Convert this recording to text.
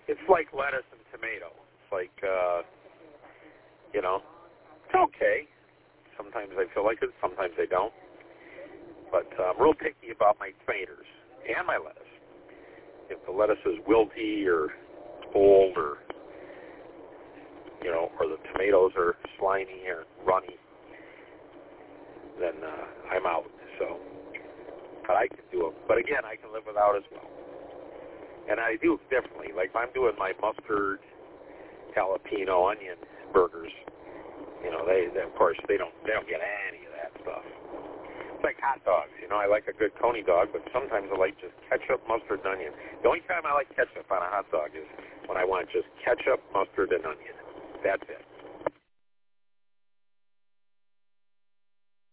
It's like lettuce and tomato. It's like, it's okay. Sometimes I feel like it, sometimes I don't. But I'm real picky about my tomatoes and my lettuce. If the lettuce is wilty or old or the tomatoes are slimy or runny, then I'm out. So, but I can do them. But again, I can live without as well. And I do differently. Like if I'm doing my mustard, jalapeno, onion burgers, they of course they don't get any of that stuff. It's like hot dogs. I like a good coney dog, but sometimes I like just ketchup, mustard, and onion. The only time I like ketchup on a hot dog is when I want just ketchup, mustard, and onion. That's it.